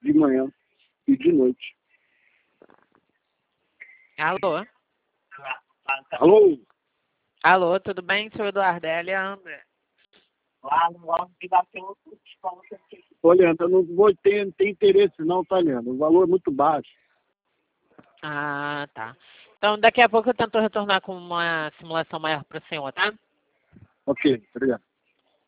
de manhã e de noite. Alô? Alô? Alô, tudo bem, senhor Eduardo? É a Leandra. Ô, Leandro, eu não vou ter interesse não, tá, Leandro? O valor é muito baixo. Ah, tá. Então, daqui a pouco eu tento retornar com uma simulação maior para o senhor, tá? Ok, obrigado.